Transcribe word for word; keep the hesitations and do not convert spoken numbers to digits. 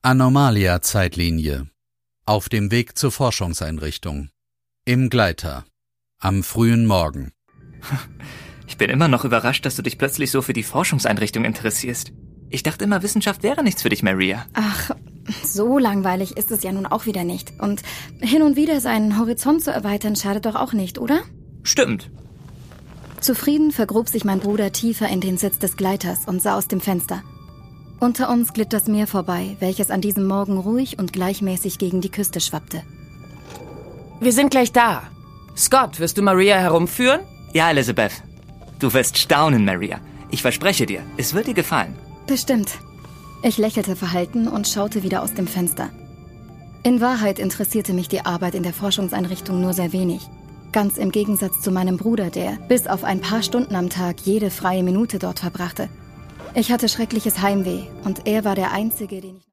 Anomalia-Zeitlinie. Auf dem Weg zur Forschungseinrichtung. Im Gleiter. Am frühen Morgen. Ich bin immer noch überrascht, dass du dich plötzlich so für die Forschungseinrichtung interessierst. Ich dachte immer, Wissenschaft wäre nichts für dich, Maria. Ach, so langweilig ist es ja nun auch wieder nicht. Und hin und wieder seinen Horizont zu erweitern, schadet doch auch nicht, oder? Stimmt. Zufrieden vergrub sich mein Bruder tiefer in den Sitz des Gleiters und sah aus dem Fenster. Unter uns glitt das Meer vorbei, welches an diesem Morgen ruhig und gleichmäßig gegen die Küste schwappte. Wir sind gleich da. Scott, wirst du Maria herumführen? Ja, Elizabeth. Du wirst staunen, Maria. Ich verspreche dir, es wird dir gefallen. Bestimmt. Ich lächelte verhalten und schaute wieder aus dem Fenster. In Wahrheit interessierte mich die Arbeit in der Forschungseinrichtung nur sehr wenig. Ganz im Gegensatz zu meinem Bruder, der bis auf ein paar Stunden am Tag jede freie Minute dort verbrachte. Ich hatte schreckliches Heimweh und er war der Einzige, den ich...